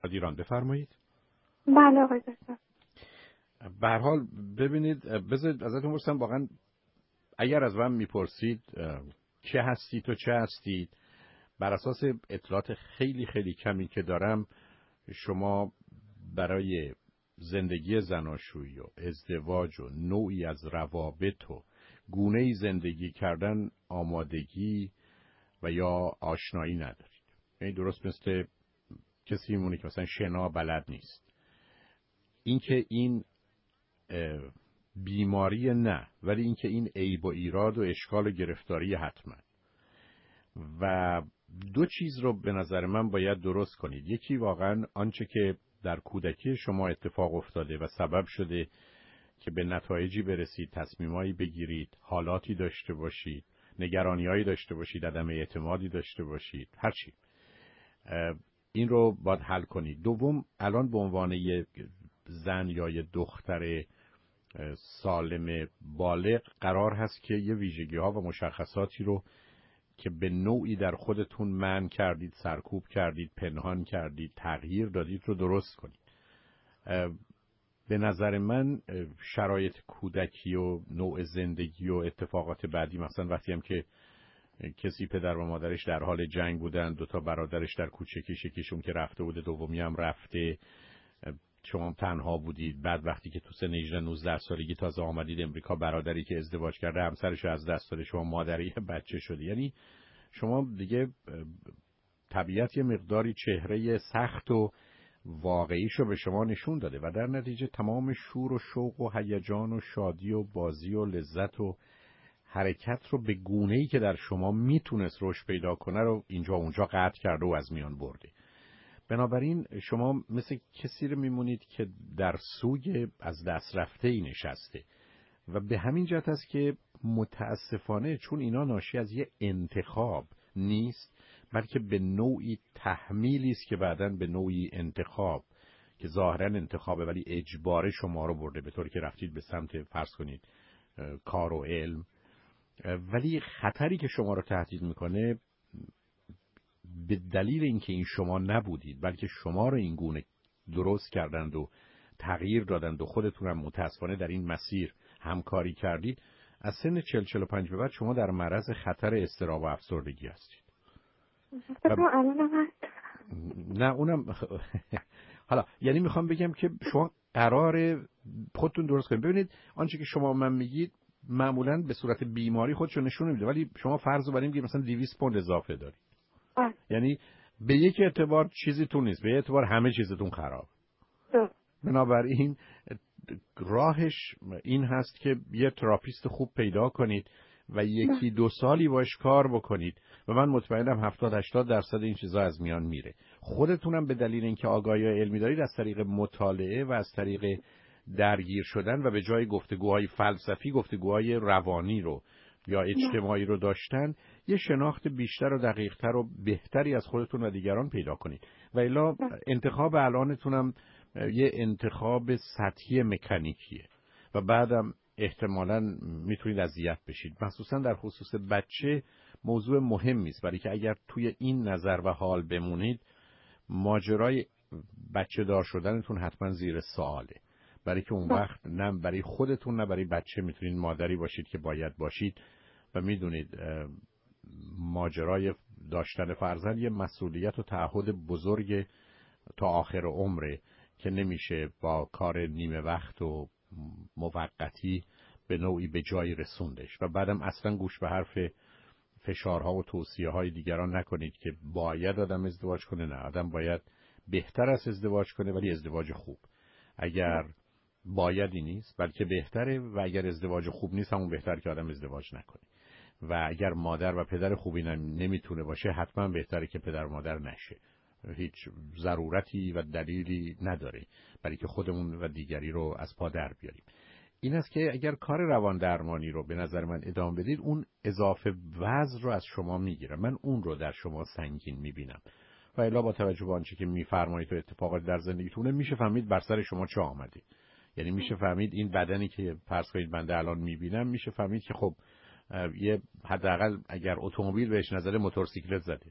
ایران. بفرمایید. بله آقای دکتر. به هر حال ببینید، بذارید ازتون بپرسم، واقعا اگر از من میپرسید چه هستید و چه هستید، بر اساس اطلاعات خیلی خیلی کمی که دارم، شما برای زندگی زناشویی و ازدواج و نوعی از روابط و گونه‌ای زندگی کردن آمادگی و یا آشنایی ندارید. یعنی درست مثل کسی میمونه که مثلا شنا بلد نیست. اینکه این بیماری نه، ولی اینکه این عیب و ایراد و اشکال و گرفتاری حتما. و دو چیز رو به نظر من باید درست کنید. یکی واقعا آنچه که در کودکی شما اتفاق افتاده و سبب شده که به نتایجی برسید، تصمیمایی بگیرید، حالاتی داشته باشید، نگرانیایی داشته باشید، عدم اعتمادی داشته باشید، هر چی، این رو باید حل کنید. دوم، الان به عنوان یک زن یا یک دختر سالم بالغ قرار هست که یه ویژگی ها و مشخصاتی رو که به نوعی در خودتون منع کردید، سرکوب کردید، پنهان کردید، تغییر دادید رو درست کنید. به نظر من شرایط کودکی و نوع زندگی و اتفاقات بعدی، مثلا وقتی هم که کسی پدر و مادرش در حال جنگ بودن، دوتا برادرش در کوچکیش، یکیشون که رفته بوده، دومی هم رفته، شما تنها بودید، بعد وقتی که تو سن 18-19 سالگی تازه آمدید امریکا، برادری که ازدواج کرده همسرش از دست داده، شما مادری بچه شدی. یعنی شما دیگه طبیعت یه مقداری چهره سخت و واقعیشو به شما نشون داده و در نتیجه تمام شور و شوق و هیجان و شادی و بازی و لذت و حرکت رو به گونه‌ای که در شما میتونست رشد پیدا کنه رو اینجا اونجا قطع کرده و از میان برده. بنابراین شما مثل کسی رو میمونید که در سوگ از دست رفته ای نشسته و به همین جهت است که متاسفانه چون اینا ناشی از یه انتخاب نیست، بلکه به نوعی تحمیلی است که بعداً به نوعی انتخاب که ظاهراً انتخابه ولی اجبار شما رو برده به طوری که رفتید به سمت فرض کنید کار و علم، ولی خطری که شما رو تهدید میکنه به دلیل اینکه این شما نبودید، بلکه شما رو این گونه درست کردند و تغییر دادند و خودتون هم متاسفانه در این مسیر همکاری کردید، از سن 40-45 به بعد شما در معرض خطر اضطراب و افسردگی هستید. نه اونم حالا یعنی میخوام بگم که شما قراره خودتون درست کنید. ببینید آنچه که شما من میگید معمولاً به صورت بیماری خودشو نشون نمیده، ولی شما فرض رو بریم که مثلا 200 پوند اضافه دارید. یعنی به یک اعتبار چیزیتون نیست، به یک اعتبار همه چیزتون خراب. بنابراین راهش این هست که یه تراپیست خوب پیدا کنید و 1-2 سالی باش کار بکنید و من مطمئنم 70-80% این چیزا از میان میره. خودتونم به دلیل اینکه آگاهی علمی دارید، از طریق مطالعه و از طریق درگیر شدن و به جای گفتگوهای فلسفی گفتگوهای روانی رو یا اجتماعی رو داشتن، یه شناخت بیشتر و دقیق‌تر و بهتری از خودتون و دیگران پیدا کنید. و الا انتخاب الانتونم یه انتخاب سطحی مکانیکیه و بعدم احتمالاً میتونید اذیت بشید. مخصوصا در خصوص بچه موضوع مهمی است، برای که اگر توی این نظر و حال بمونید، ماجرای بچه دار شدنتون حتما زیر سواله، برای که اون وقت نه برای خودتون نه برای بچه میتونید مادری باشید که باید باشید. و میدونید ماجرای داشتن فرزند یه مسئولیت و تعهد بزرگ تا آخر عمره که نمیشه با کار نیمه وقت و موقتی به نوعی به جایی رسوندش. و بعدم اصلا گوش به حرف فشارها و توصیه های دیگران نکنید که باید آدم ازدواج کنه. نه، آدم باید بهتر از ازدواج کنه، ولی ازدواج خوب. اگر بایدی نیست بلکه بهتره، و اگر ازدواج خوب نیست همون بهتر که آدم ازدواج نکنه. و اگر مادر و پدر خوبی نمیتونه باشه، حتما بهتره که پدر و مادر نشه. هیچ ضرورتی و دلیلی نداره برای که خودمون و دیگری رو از پا در بیاریم. این است که اگر کار روان درمانی رو به نظر من ادامه بدید، اون اضافه وزن رو از شما میگیره. من اون رو در شما سنگین میبینم. و الا با توجه به آنچه که میفرمایید و اتفاقات در زندگیتونه، میشه فهمید بر سر شما چه آمده. یعنی میشه فهمید این بدنی که فرض کنید بنده الان میبینم، میشه فهمید که خب یه حداقل اگر اتومبیل بهش نظر موتورسیکلت زده،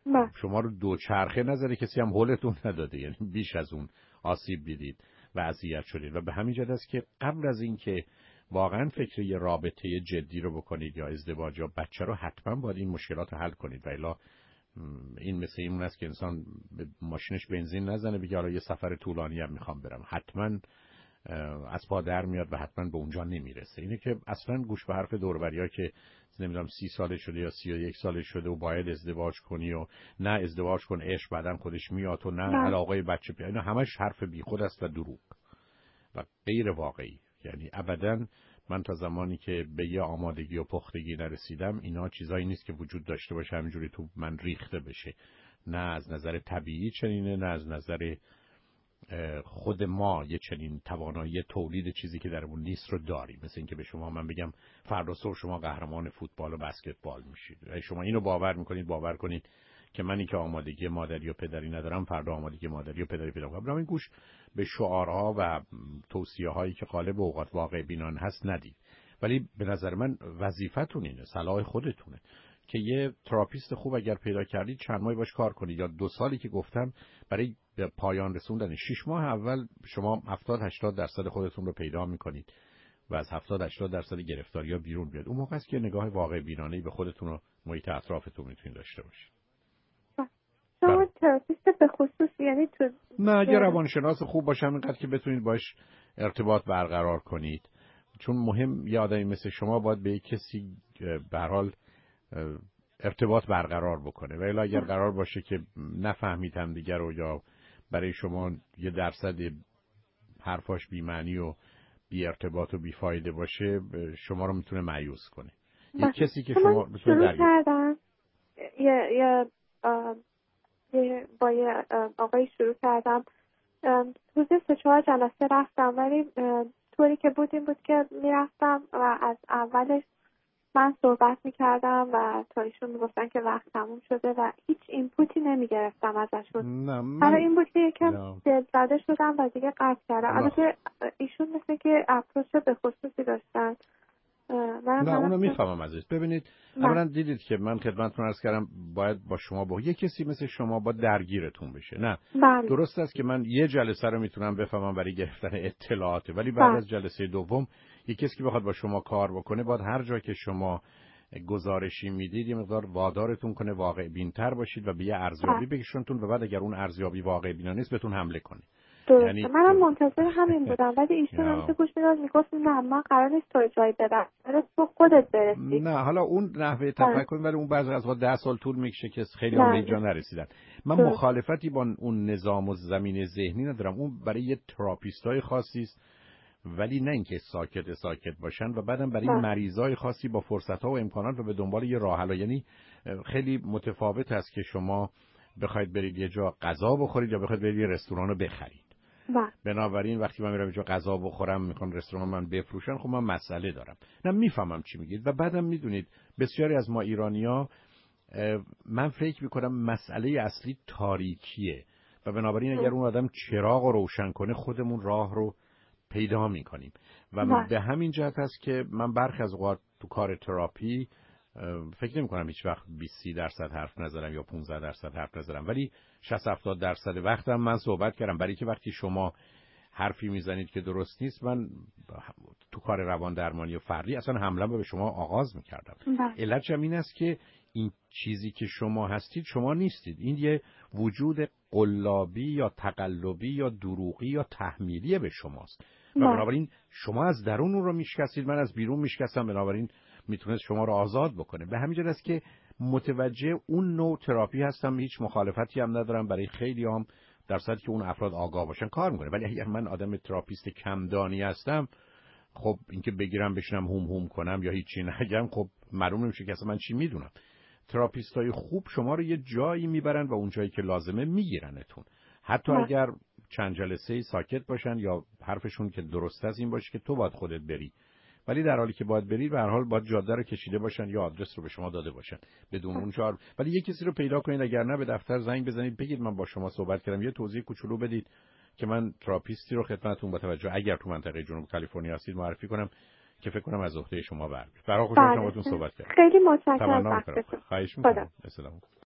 بله. شما رو دوچرخه نزده، کسی هم هولتون نداده، یعنی بیش از اون آسیب دیدید و اذیت شدید. و به همین جهت است که قبل از این که واقعا فکر یه رابطه جدی رو بکنید یا ازدواج یا بچه رو، حتما باید این مشکلات رو حل کنید. و الا این مثل این است که انسان به ماشینش بنزین نزنه بگه حالا یه سفر طولانی هم میخوام برم، حتما از پا در میاد و حتما به اونجا نمیرسه. اینه که اصلا گوش به حرف دور و بریا که نمیدونم 30 ساله شده یا 31 ساله شده و باید ازدواج کنی و نه ازدواج کن عشق بعدن خودش میاد و نه علاقه بچه اینا همش حرف بیخود است و دروغ و غیر واقعی. یعنی ابداً من تا زمانی که به یه آمادگی و پختگی نرسیدم اینا چیزایی نیست که وجود داشته باشه همینجوری تو من ریخته بشه. نه از نظر طبیعی چنینه، نه از نظر خود ما یه چنین توانایی تولید چیزی که درمون نیست رو داریم. مثل اینکه به شما من بگم فردا صبح شما قهرمان فوتبال و بسکتبال میشید. اگه شما اینو باور میکنید، باور کنید که منی که آمادگی مادری و پدری ندارم فردا آمادگی مادری و پدری پیدا کنم. برای این گوش به شعارها و توصیه هایی که غالب اوقات واقع بینانه هست ندید. ولی به نظر من وظیفتون اینه، صلاح خودتونه که یه تراپیست خوب اگر پیدا کردید چند ماه باش کار کنید، یا 2 سالی که گفتم برای پایان رسوندن 6 ماه اول شما 70-80% خودتون رو پیدا میکنید و از 70-80% گرفتاری‌ها بیرون بیاد. اون موقع است که نگاه واقع بینانه‌ای به خودتون و محیط اطرافتون میتونید داشته باشید. شما تراپیست به خصوص یعنی تو نه یه روانشناس خوب باشه اینقدر که بتونید باش ارتباط برقرار کنید، چون مهم یه آدمی مثل شما باید به کسی به هر حال ارتباط برقرار بکنه. و الا اگر قرار باشه که نفهمید هم دیگر رو یا برای شما یه درصد حرفاش بی معنی و بی ارتباط و بی فایده باشه شما رو میتونه مایوس کنه. یه کسی که شما بتونه درگیر با یه آقای شروع کردم، روزی 3-4 جلسه رفتم، ولی طوری که بود این بود که میرفتم و از اولش من صحبت میکردم و تا ایشون میگفتن که وقت تموم شده و هیچ اینپوتی نمیگرفتم ازشون. برای این بود که یکم دلزده شدم و دیگه قطع کردم. البته ایشون مثل که اپروچ به خصوصی داشتن. نه اونو میفهمم ازش. ببینید اولا دیدید که من خدمتتون عرض کردم باید با شما با یه کسی مثل شما با درگیرتون بشه. نه درست است که من یه جلسه رو میتونم بفهمم برای گرفتن اطلاعات، ولی بعد از جلسه دوم یه کسی که بخواد با شما کار بکنه باید هر جا که شما گزارشی میدید یه مقدار وادارتون کنه واقع بین‌تر باشید و به یه ارزیابی بکشونتون و بعد اگر اون ارزیابی واقع بینانه نیست بهتون حمله کنه. یعنی منم منتظر همین بودم، ولی ایشون همیشه گوش میداد میگفت نه من قرار نیست تو جای ببرم، تو خودت برسی. نه حالا اون نحوه تفکر ولی اون بعضی از وقت 10 سال طول میکشه که خیلی هم به اینجا نرسیدن. من مخالفتی با اون نظام و زمین ذهنی ندارم. اون برای یه تراپیستای خاصی است، ولی نه اینکه ساکت باشن و بعدم برای مریضای خاصی با فرصت‌ها و امکانات و به دنبال یه راه حل. یعنی خیلی متفاوت است که شما بخواید برید یه جا غذا بخورید یا بخواید برید یه رستوران رو بخرید. بنابراین وقتی من میرم اینجا غذا بخورم میخوان رستوران من بفروشن، خب من مسئله دارم. نه میفهمم چی میگید و بعدم میدونید بسیاری از ما ایرانی‌ها من فکر میکنم مسئله اصلی تاریکیه و بنابراین اگر اون آدم چراغ رو روشن کنه خودمون راه رو پیدا میکنیم و به همین جهت است که من برخی از اوقات تو کار تراپی فکر نمی کنم هیچ وقت 20-30% حرف نزدم یا 15% حرف نزدم، ولی 60-70% وقتم من صحبت کردم. برای که وقتی شما حرفی میزنید که درست نیست، من تو کار روان درمانی و فردی اصلا حمله به شما آغاز میکردم. علتش این است که این چیزی که شما هستید شما نیستید. این یه وجود قلابی یا تقلبی یا دروغی یا تحمیلی به شماست و بنابراین شما از درون اون رو میشکستید، من از بیرون میشکستم، بنابراین میتونست شما رو آزاد بکنه. به همین جهت است که متوجه اون نوع تراپی هستم، هیچ مخالفتی هم ندارم. برای خیلی هم در صورتی که اون افراد آگاه باشن کار میکنه. ولی اگر من آدم تراپیست کمدانی هستم، خب اینکه بگیرم بشینم هوم کنم یا هیچی نگم، خب معلوم نمیشه که اصلا من چی میدونم. تراپیستای خوب شما رو یه جایی میبرن و اون جایی که لازمه میگیرنتون، حتی اگر چند جلسه ساکت باشن یا حرفشون که درست از این باشه که تو باید خودت بری، ولی در حالی که باید برید به هر حال باید جاده رو کشیده باشن یا آدرس رو به شما داده باشن بدون اون چهار. ولی یه کسی رو پیدا کنید، اگر نه به دفتر زنگ بزنید بگید من با شما صحبت کردم، یه توضیح کوچولو بدید که من تراپیستی رو خدمتتون با توجه اگر تو منطقه جنوب کالیفرنیا هستید معرفی کنم که فکر کنم از عهده شما برمیاد. برای خوشحال شما باهاتون صحبت کردم. خیلی متشکرم. خواهش می‌کنم.